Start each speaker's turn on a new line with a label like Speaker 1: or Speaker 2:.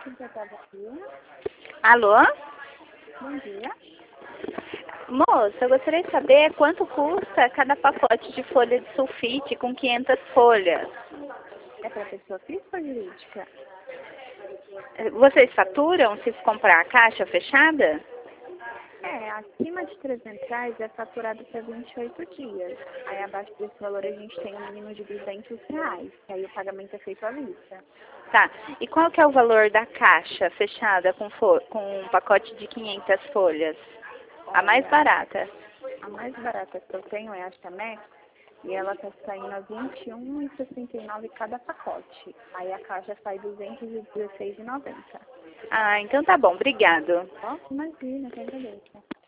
Speaker 1: Alô?
Speaker 2: Bom dia.
Speaker 1: Moça, eu gostaria de saber quanto custa cada pacote de folha de sulfite com 500 folhas.
Speaker 2: É para pessoa física ou jurídica?
Speaker 1: Vocês faturam se comprar a caixa fechada?
Speaker 2: Acima de R$ 300 é faturado para 28 dias. Aí abaixo desse valor a gente tem um mínimo de R$ 200, que aí o pagamento é feito à vista.
Speaker 1: Tá. E qual que é o valor da caixa fechada com um pacote de 500 folhas? A mais
Speaker 2: Olha,
Speaker 1: barata.
Speaker 2: a mais barata que eu tenho é a Chamex e ela está saindo a R$ 21,69 cada pacote. Aí a caixa sai R$ 216,90.
Speaker 1: Ah, então tá bom. Obrigado.
Speaker 2: Ó, imagina, que agradeço.